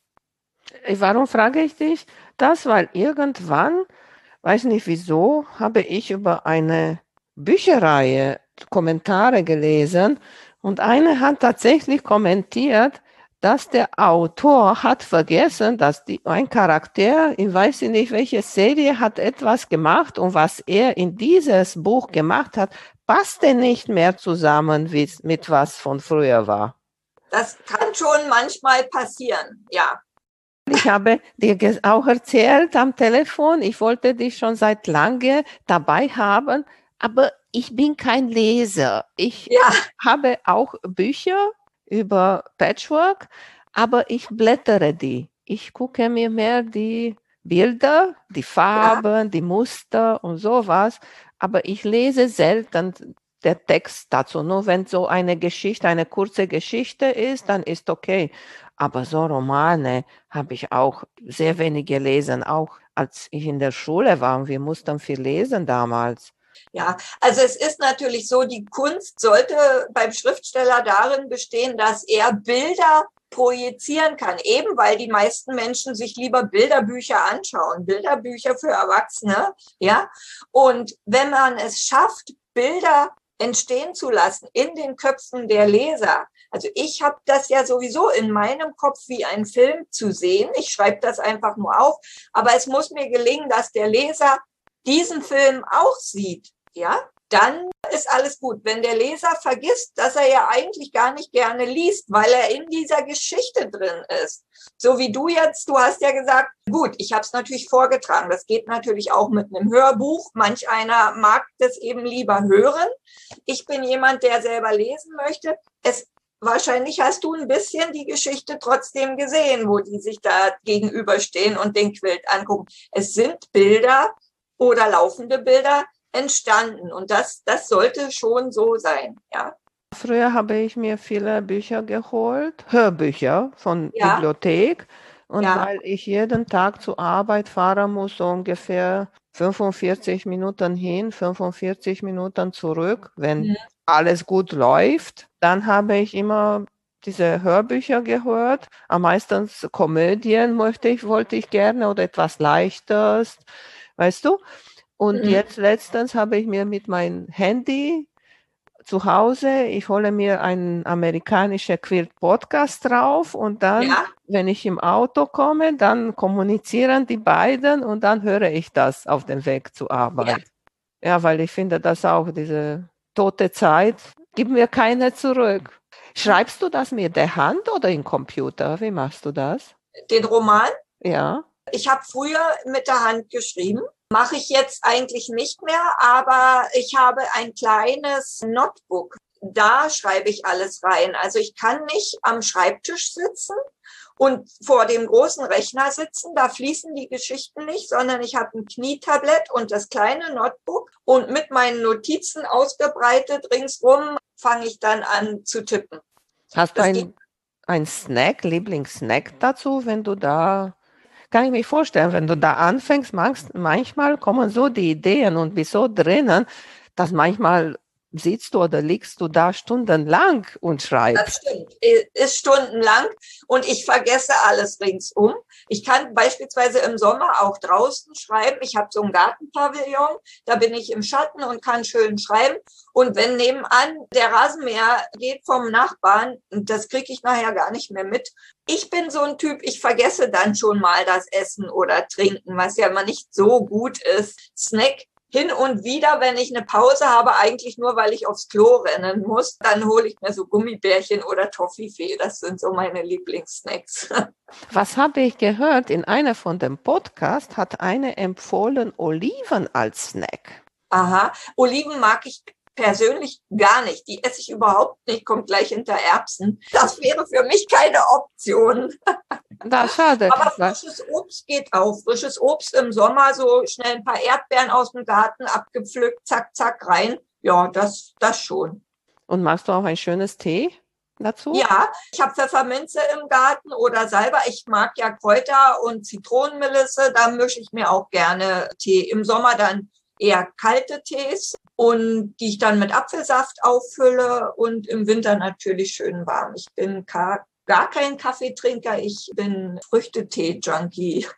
Warum frage ich dich das? Weil irgendwann, weiß nicht wieso, habe ich über eine Bücherreihe Kommentare gelesen und eine hat tatsächlich kommentiert, dass der Autor hat vergessen, dass die, ein Charakter, ich weiß nicht welche Serie, hat etwas gemacht und was er in dieses Buch gemacht hat, passte nicht mehr zusammen wie, mit was von früher war. Das kann schon manchmal passieren, ja. Ich habe dir auch erzählt am Telefon, ich wollte dich schon seit lange dabei haben, aber ich bin kein Leser. Ich ja. habe auch Bücher über Patchwork, aber ich blättere die. Ich gucke mir mehr die Bilder, die Farben, ja. die Muster und sowas, aber ich lese selten der Text dazu. Nur wenn so eine Geschichte, eine kurze Geschichte ist, dann ist okay. Aber so Romane habe ich auch sehr wenig gelesen, auch als ich in der Schule war und wir mussten viel lesen damals. Ja, also es ist natürlich so, die Kunst sollte beim Schriftsteller darin bestehen, dass er Bilder projizieren kann, eben weil die meisten Menschen sich lieber Bilderbücher anschauen, Bilderbücher für Erwachsene, ja. Und wenn man es schafft, Bilder entstehen zu lassen in den Köpfen der Leser. Also ich habe das ja sowieso in meinem Kopf wie ein Film zu sehen. Ich schreibe das einfach nur auf. Aber es muss mir gelingen, dass der Leser diesen Film auch sieht. Ja, dann ist alles gut. Wenn der Leser vergisst, dass er ja eigentlich gar nicht gerne liest, weil er in dieser Geschichte drin ist. So wie du jetzt, du hast ja gesagt, gut, ich habe es natürlich vorgetragen. Das geht natürlich auch mit einem Hörbuch. Manch einer mag das eben lieber hören. Ich bin jemand, der selber lesen möchte. Es Wahrscheinlich hast du ein bisschen die Geschichte trotzdem gesehen, wo die sich da gegenüberstehen und den Quilt angucken. Es sind Bilder oder laufende Bilder entstanden und das, das sollte schon so sein, ja. Früher habe ich mir viele Bücher geholt, Hörbücher von ja. Bibliothek und ja. weil ich jeden Tag zur Arbeit fahren muss, so ungefähr fünfundvierzig Minuten hin, fünfundvierzig Minuten zurück, wenn mhm. alles gut läuft, dann habe ich immer diese Hörbücher gehört, am meisten Komödien möchte ich, wollte ich gerne oder etwas Leichtes, weißt du? Und mhm. jetzt letztens habe ich mir mit meinem Handy zu Hause, ich hole mir einen amerikanischen Quilt-Podcast drauf und dann, ja. wenn ich im Auto komme, dann kommunizieren die beiden und dann höre ich das auf dem Weg zur Arbeit. Ja, ja weil ich finde, dass auch diese tote Zeit, gib mir keine zurück. Schreibst du das mit der Hand oder im Computer? Wie machst du das? Den Roman? Ja. Ich habe früher mit der Hand geschrieben. Mache ich jetzt eigentlich nicht mehr, aber ich habe ein kleines Notebook. Da schreibe ich alles rein. Also ich kann nicht am Schreibtisch sitzen und vor dem großen Rechner sitzen. Da fließen die Geschichten nicht, sondern ich habe ein Knietablett und das kleine Notebook. Und mit meinen Notizen ausgebreitet ringsrum fange ich dann an zu tippen. Hast du ein, ein Snack, Lieblingssnack dazu, wenn du da... Kann ich mir vorstellen, wenn du da anfängst, manchmal kommen so die Ideen und bist so drinnen, dass manchmal sitzt du oder liegst du da stundenlang und schreibst. Das stimmt, ist stundenlang und ich vergesse alles ringsum. Ich kann beispielsweise im Sommer auch draußen schreiben. Ich habe so ein Gartenpavillon, da bin ich im Schatten und kann schön schreiben. Und wenn nebenan der Rasenmäher geht vom Nachbarn, das kriege ich nachher gar nicht mehr mit. Ich bin so ein Typ, ich vergesse dann schon mal das Essen oder Trinken, was ja immer nicht so gut ist. Snack hin und wieder, wenn ich eine Pause habe, eigentlich nur, weil ich aufs Klo rennen muss, dann hole ich mir so Gummibärchen oder Toffifee. Das sind so meine Lieblingssnacks. Was habe ich gehört? In einer von dem Podcast hat eine empfohlen Oliven als Snack. Aha, Oliven mag ich persönlich gar nicht. Die esse ich überhaupt nicht, kommt gleich hinter Erbsen. Das wäre für mich keine Option. Da, schade. Aber frisches Obst geht auch. Frisches Obst im Sommer, so schnell ein paar Erdbeeren aus dem Garten abgepflückt, zack, zack, rein. Ja, das, das schon. Und machst du auch ein schönes Tee? dazu? Ja, ich habe Pfefferminze im Garten oder Salbei. Ich mag ja Kräuter und Zitronenmelisse. Da mische ich mir auch gerne Tee. Im Sommer dann eher kalte Tees und die ich dann mit Apfelsaft auffülle und im Winter natürlich schön warm. Ich bin gar kein Kaffeetrinker. Ich bin Früchtetee-Junkie.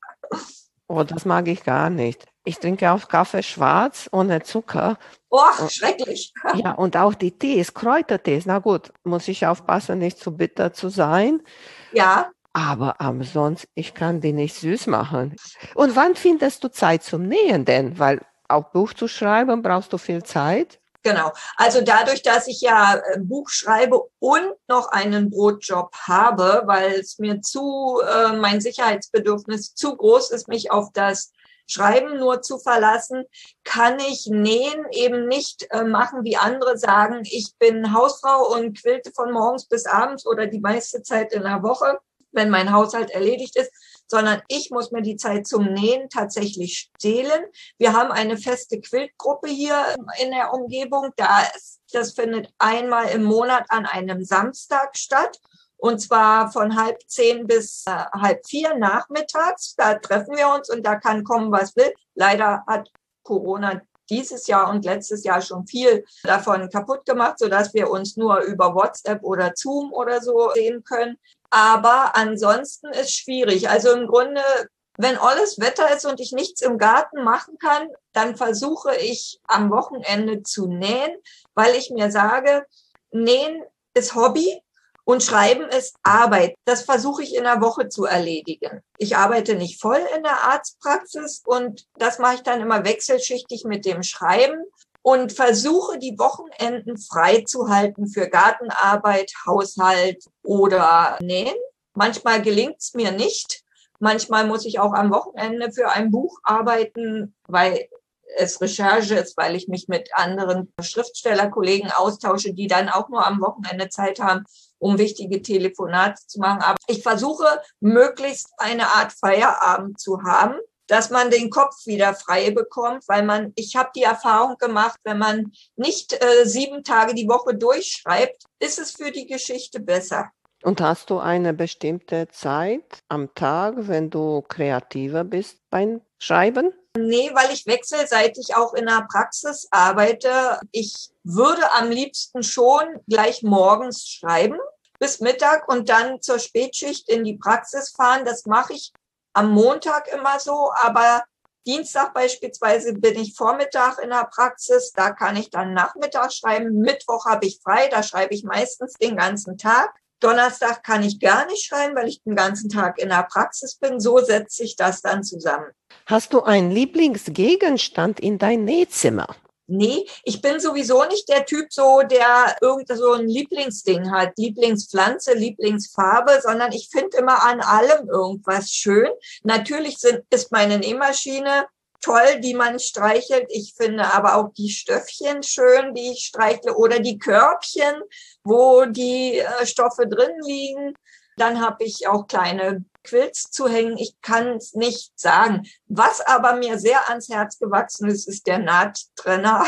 Oh, das mag ich gar nicht. Ich trinke auch Kaffee schwarz ohne Zucker. Oh, schrecklich. Ja, und auch die Tees, Kräutertees. Na gut, muss ich aufpassen, nicht zu bitter zu sein. Ja. Aber ansonsten, ich kann die nicht süß machen. Und wann findest du Zeit zum Nähen denn? Weil auch Buch zu schreiben, brauchst du viel Zeit. Genau. Also dadurch, dass ich ja ein Buch schreibe und noch einen Brotjob habe, weil es mir zu, äh, mein Sicherheitsbedürfnis zu groß ist, mich auf das Schreiben nur zu verlassen, kann ich Nähen eben nicht äh, machen, wie andere sagen, ich bin Hausfrau und quilte von morgens bis abends oder die meiste Zeit in der Woche, wenn mein Haushalt erledigt ist, sondern ich muss mir die Zeit zum Nähen tatsächlich stehlen. Wir haben eine feste Quiltgruppe hier in der Umgebung. Das, das findet einmal im Monat an einem Samstag statt. Und zwar von halb zehn bis äh, halb vier nachmittags. Da treffen wir uns und da kann kommen, was will. Leider hat Corona dieses Jahr und letztes Jahr schon viel davon kaputt gemacht, sodass wir uns nur über WhatsApp oder Zoom oder so sehen können. Aber ansonsten ist schwierig. Also im Grunde, wenn alles Wetter ist und ich nichts im Garten machen kann, dann versuche ich am Wochenende zu nähen, weil ich mir sage, Nähen ist Hobby und Schreiben ist Arbeit. Das versuche ich in der Woche zu erledigen. Ich arbeite nicht voll in der Arztpraxis und das mache ich dann immer wechselschichtig mit dem Schreiben und versuche die Wochenenden frei zu halten für Gartenarbeit, Haushalt oder Nähen. Manchmal gelingt es mir nicht. Manchmal muss ich auch am Wochenende für ein Buch arbeiten, weil es Recherche ist, weil ich mich mit anderen Schriftstellerkollegen austausche, die dann auch nur am Wochenende Zeit haben, um wichtige Telefonate zu machen. Aber ich versuche, möglichst eine Art Feierabend zu haben, dass man den Kopf wieder frei bekommt, weil man, ich habe die Erfahrung gemacht, wenn man nicht äh, sieben Tage die Woche durchschreibt, ist es für die Geschichte besser. Und hast du eine bestimmte Zeit am Tag, wenn du kreativer bist beim Schreiben? Nee, weil ich wechselseitig auch in der Praxis arbeite. Ich würde am liebsten schon gleich morgens schreiben bis Mittag und dann zur Spätschicht in die Praxis fahren. Das mache ich am Montag immer so, aber Dienstag beispielsweise bin ich Vormittag in der Praxis, da kann ich dann Nachmittag schreiben. Mittwoch habe ich frei, da schreibe ich meistens den ganzen Tag. Donnerstag kann ich gar nicht schreiben, weil ich den ganzen Tag in der Praxis bin. So setzt sich das dann zusammen. Hast du einen Lieblingsgegenstand in dein Nähzimmer? Nee, ich bin sowieso nicht der Typ, so der irgend so ein Lieblingsding hat, Lieblingspflanze, Lieblingsfarbe, sondern ich finde immer an allem irgendwas schön. Natürlich sind, ist meine Nähmaschine toll, die man streichelt. Ich finde aber auch die Stöffchen schön, die ich streichle, oder die Körbchen, wo die äh, Stoffe drin liegen. Dann habe ich auch kleine Quilts zu hängen. Ich kann es nicht sagen. Was aber mir sehr ans Herz gewachsen ist, ist der Nahttrenner,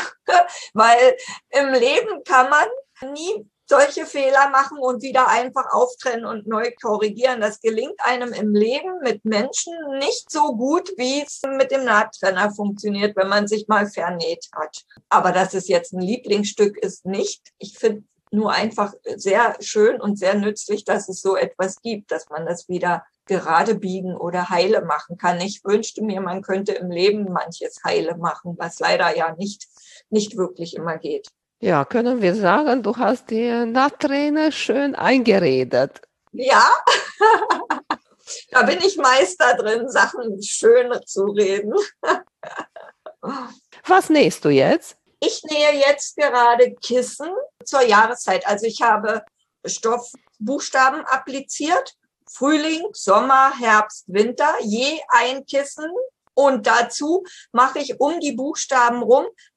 weil im Leben kann man nie solche Fehler machen und wieder einfach auftrennen und neu korrigieren. Das gelingt einem im Leben mit Menschen nicht so gut, wie es mit dem Nahttrenner funktioniert, wenn man sich mal vernäht hat. Aber dass es jetzt ein Lieblingsstück ist, nicht. Ich finde nur einfach sehr schön und sehr nützlich, dass es so etwas gibt, dass man das wieder gerade biegen oder heile machen kann. Ich wünschte mir, man könnte im Leben manches heile machen, was leider ja nicht, nicht wirklich immer geht. Ja, können wir sagen, du hast die Nahträne schön eingeredet. Ja, da bin ich Meister drin, Sachen schön zu reden. Was nähst du jetzt? Ich nähe jetzt gerade Kissen zur Jahreszeit. Also ich habe Stoffbuchstaben appliziert. Frühling, Sommer, Herbst, Winter, je ein Kissen. Und dazu mache ich um die Buchstaben rum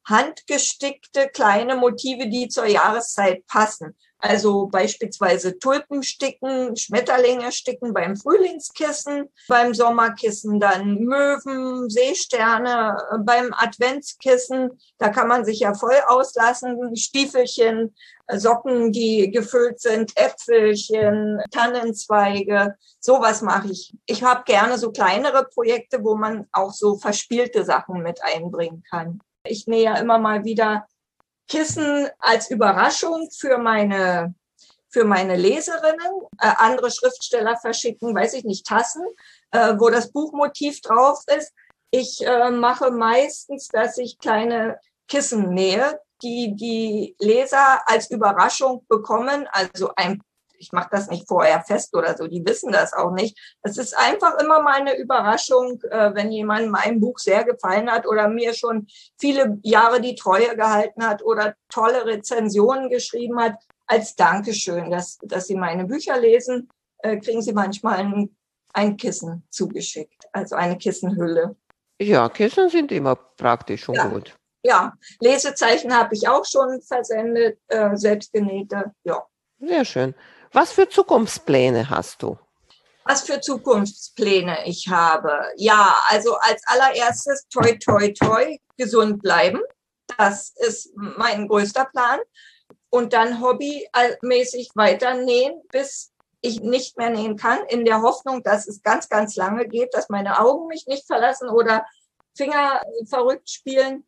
handgestickte kleine Motive, die zur Jahreszeit passen. Also beispielsweise Tulpen sticken, Schmetterlinge sticken beim Frühlingskissen, beim Sommerkissen dann Möwen, Seesterne, beim Adventskissen, da kann man sich ja voll auslassen, Stiefelchen, Socken, die gefüllt sind, Äpfelchen, Tannenzweige, sowas mache ich. Ich habe gerne so kleinere Projekte, wo man auch so verspielte Sachen mit einbringen kann. Ich nähe ja immer mal wieder Kissen als Überraschung für meine, für meine Leserinnen. Äh, andere Schriftsteller verschicken, weiß ich nicht, Tassen, äh, wo das Buchmotiv drauf ist. Ich äh, mache meistens, dass ich kleine Kissen nähe, die die Leser als Überraschung bekommen. Also ein, ich mache das nicht vorher fest oder so, die wissen das auch nicht. Es ist einfach immer mal eine Überraschung, äh, wenn jemand mein Buch sehr gefallen hat oder mir schon viele Jahre die Treue gehalten hat oder tolle Rezensionen geschrieben hat. Als Dankeschön, dass, dass Sie meine Bücher lesen, äh, kriegen Sie manchmal ein, ein Kissen zugeschickt, also eine Kissenhülle. Ja, Kissen sind immer praktisch und ja. gut. Ja, Lesezeichen habe ich auch schon versendet, äh, selbstgenähte, ja. Sehr schön. Was für Zukunftspläne hast du? Was für Zukunftspläne ich habe? Ja, also als allererstes toi, toi, toi, gesund bleiben. Das ist mein größter Plan. Und dann hobbymäßig weiter nähen, bis ich nicht mehr nähen kann, in der Hoffnung, dass es ganz, ganz lange geht, dass meine Augen mich nicht verlassen oder Finger verrückt spielen.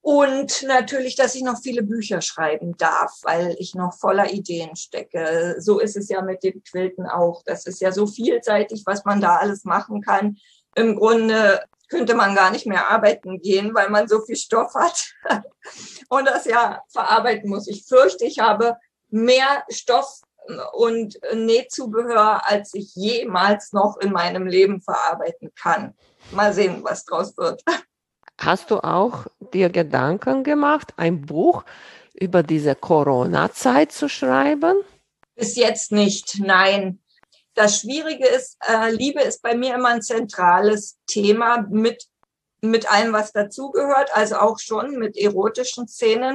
Und natürlich, dass ich noch viele Bücher schreiben darf, weil ich noch voller Ideen stecke. So ist es ja mit dem Quilten auch. Das ist ja so vielseitig, was man da alles machen kann. Im Grunde könnte man gar nicht mehr arbeiten gehen, weil man so viel Stoff hat und das ja verarbeiten muss. Ich fürchte, ich habe mehr Stoff und Nähzubehör, als ich jemals noch in meinem Leben verarbeiten kann. Mal sehen, was draus wird. Hast du auch dir Gedanken gemacht, ein Buch über diese Corona-Zeit zu schreiben? Bis jetzt nicht, nein. Das Schwierige ist, äh, Liebe ist bei mir immer ein zentrales Thema mit, mit allem, was dazugehört, also auch schon mit erotischen Szenen.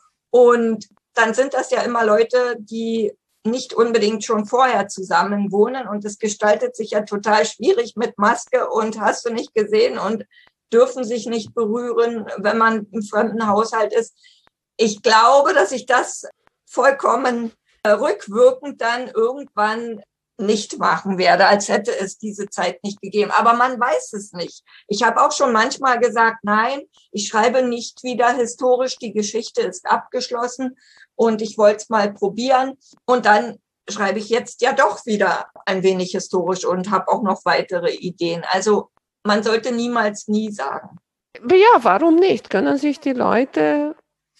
Und dann sind das ja immer Leute, die nicht unbedingt schon vorher zusammen wohnen. Und es gestaltet sich ja total schwierig mit Maske und hast du nicht gesehen und dürfen sich nicht berühren, wenn man im fremden Haushalt ist. Ich glaube, dass ich das vollkommen äh, rückwirkend dann irgendwann nicht machen werde, als hätte es diese Zeit nicht gegeben. Aber man weiß es nicht. Ich habe auch schon manchmal gesagt, nein, ich schreibe nicht wieder historisch, die Geschichte ist abgeschlossen und ich wollte es mal probieren. Und dann schreibe ich jetzt ja doch wieder ein wenig historisch und habe auch noch weitere Ideen. Also man sollte niemals nie sagen. Ja, warum nicht? Können sich die Leute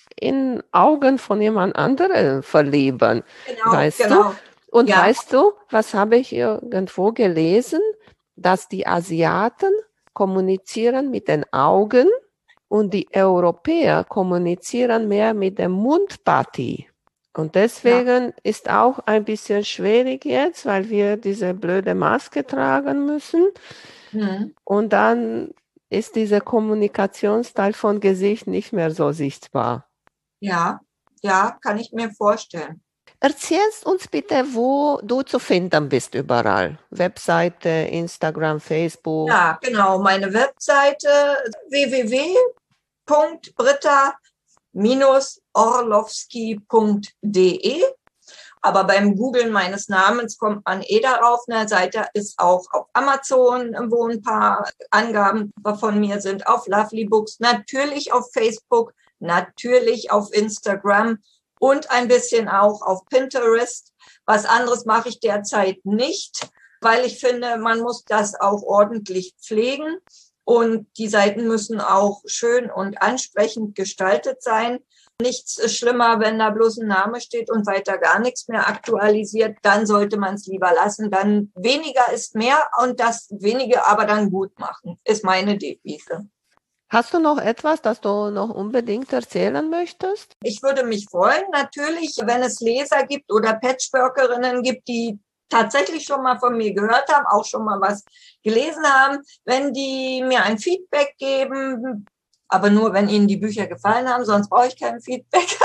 in Augen von jemand anderem verlieben? Genau, weißt genau. du? Und ja. weißt du, was habe ich irgendwo gelesen? Dass die Asiaten kommunizieren mit den Augen und die Europäer kommunizieren mehr mit dem Mundpartie. Und deswegen ja. ist auch ein bisschen schwierig jetzt, weil wir diese blöde Maske tragen müssen. Mhm. Und dann ist dieser Kommunikationsteil von Gesicht nicht mehr so sichtbar. Ja, ja, kann ich mir vorstellen. Erzählst uns bitte, wo du zu finden bist überall. Webseite, Instagram, Facebook. Ja, genau. Meine Webseite w w w punkt britta Bindestrich orlowski punkt d e. Aber beim Googlen meines Namens kommt man eh darauf. Eine Seite ist auch auf Amazon, wo ein paar Angaben von mir sind, auf Lovely Books, natürlich auf Facebook, natürlich auf Instagram und ein bisschen auch auf Pinterest. Was anderes mache ich derzeit nicht, weil ich finde, man muss das auch ordentlich pflegen und die Seiten müssen auch schön und ansprechend gestaltet sein. Nichts ist schlimmer, wenn da bloß ein Name steht und weiter gar nichts mehr aktualisiert, dann sollte man es lieber lassen. Dann weniger ist mehr und das wenige aber dann gut machen, ist meine Devise. Hast du noch etwas, das du noch unbedingt erzählen möchtest? Ich würde mich freuen, natürlich, wenn es Leser gibt oder Patchworkerinnen gibt, die tatsächlich schon mal von mir gehört haben, auch schon mal was gelesen haben, wenn die mir ein Feedback geben, aber nur, wenn Ihnen die Bücher gefallen haben, sonst brauche ich kein Feedback.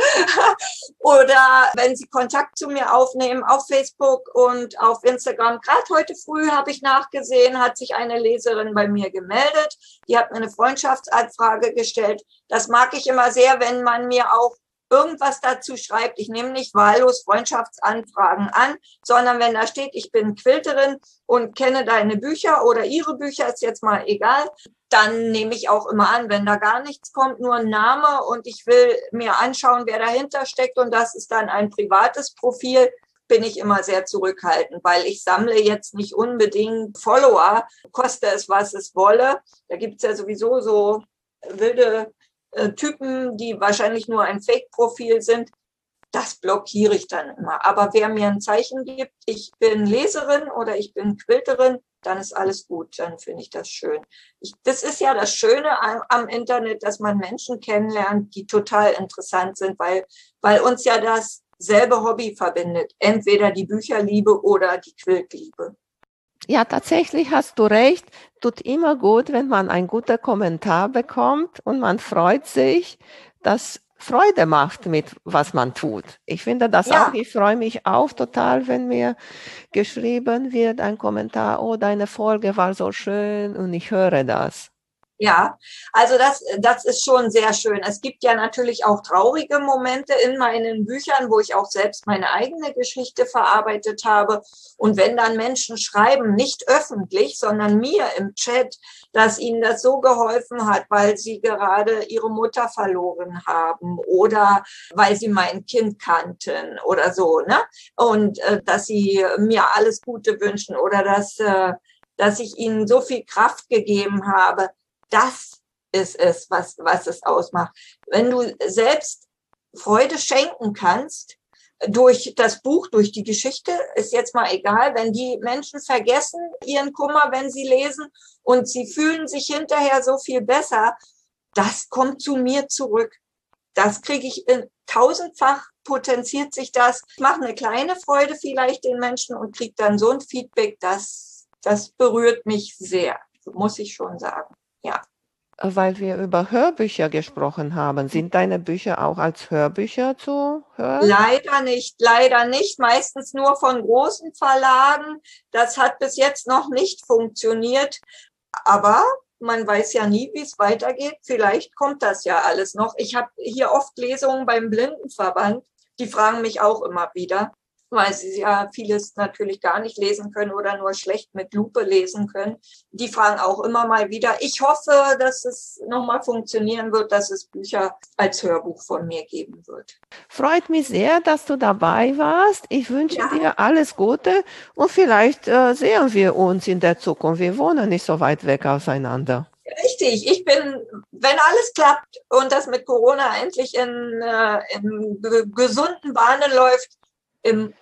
Oder wenn Sie Kontakt zu mir aufnehmen auf Facebook und auf Instagram. Gerade heute früh habe ich nachgesehen, hat sich eine Leserin bei mir gemeldet. Die hat mir eine Freundschaftsanfrage gestellt. Das mag ich immer sehr, wenn man mir auch irgendwas dazu schreibt. Ich nehme nicht wahllos Freundschaftsanfragen an, sondern wenn da steht, ich bin Quilterin und kenne deine Bücher oder ihre Bücher, ist jetzt mal egal, dann nehme ich auch immer an, wenn da gar nichts kommt, nur ein Name und ich will mir anschauen, wer dahinter steckt und das ist dann ein privates Profil, bin ich immer sehr zurückhaltend, weil ich sammle jetzt nicht unbedingt Follower, koste es, was es wolle. Da gibt es ja sowieso so wilde Typen, die wahrscheinlich nur ein Fake-Profil sind, das blockiere ich dann immer. Aber wer mir ein Zeichen gibt, ich bin Leserin oder ich bin Quilterin, dann ist alles gut, dann finde ich das schön. Ich, das ist ja das Schöne am, am Internet, dass man Menschen kennenlernt, die total interessant sind, weil, weil uns ja dasselbe Hobby verbindet. Entweder die Bücherliebe oder die Quiltliebe. Ja, tatsächlich hast du recht. Tut immer gut, wenn man einen guten Kommentar bekommt und man freut sich, dass Freude macht mit, was man tut. Ich finde das ja. auch. Ich freue mich auch total, wenn mir geschrieben wird, ein Kommentar, oh, deine Folge war so schön und ich höre das. Ja, also das, das ist schon sehr schön. Es gibt ja natürlich auch traurige Momente in meinen Büchern, wo ich auch selbst meine eigene Geschichte verarbeitet habe. Und wenn dann Menschen schreiben, nicht öffentlich, sondern mir im Chat, dass ihnen das so geholfen hat, weil sie gerade ihre Mutter verloren haben oder weil sie mein Kind kannten oder so, ne? Und äh, dass sie mir alles Gute wünschen oder dass, äh, dass ich ihnen so viel Kraft gegeben habe. Das ist es, was, was es ausmacht. Wenn du selbst Freude schenken kannst, durch das Buch, durch die Geschichte, ist jetzt mal egal, wenn die Menschen vergessen ihren Kummer, wenn sie lesen und sie fühlen sich hinterher so viel besser, das kommt zu mir zurück. Das kriege ich in tausendfach, potenziert sich das. Ich mache eine kleine Freude vielleicht den Menschen und kriege dann so ein Feedback, das, das berührt mich sehr, muss ich schon sagen. Ja. Weil wir über Hörbücher gesprochen haben. Sind deine Bücher auch als Hörbücher zu hören? Leider nicht, leider nicht. Meistens nur von großen Verlagen. Das hat bis jetzt noch nicht funktioniert. Aber man weiß ja nie, wie es weitergeht. Vielleicht kommt das ja alles noch. Ich habe hier oft Lesungen beim Blindenverband. Die fragen mich auch immer wieder, weil sie ja vieles natürlich gar nicht lesen können oder nur schlecht mit Lupe lesen können. Die fragen auch immer mal wieder. Ich hoffe, dass es nochmal funktionieren wird, dass es Bücher als Hörbuch von mir geben wird. Freut mich sehr, dass du dabei warst. Ich wünsche ja. dir alles Gute und vielleicht äh, sehen wir uns in der Zukunft. Wir wohnen nicht so weit weg auseinander. Richtig, ich bin, wenn alles klappt und das mit Corona endlich in, äh, in gesunden Bahnen läuft, im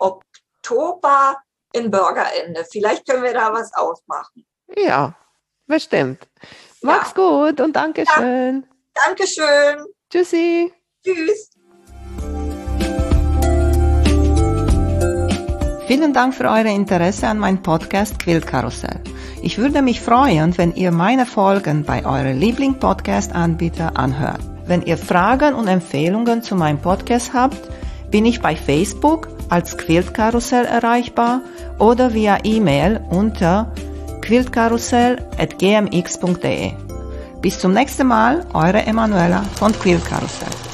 Oktober in Bürgerende. Vielleicht können wir da was ausmachen. Ja, bestimmt. Mach's ja. gut und Dankeschön. Ja, Dankeschön. Tschüssi. Tschüss. Vielen Dank für euer Interesse an meinem Podcast Quiltkarussell. Ich würde mich freuen, wenn ihr meine Folgen bei eurem Liebling-Podcast-Anbieter anhört. Wenn ihr Fragen und Empfehlungen zu meinem Podcast habt, bin ich bei Facebook als Quiltkarussell erreichbar oder via E-Mail unter quiltkarussell at g m x punkt d e. Bis zum nächsten Mal, eure Emanuela von Quiltkarussell.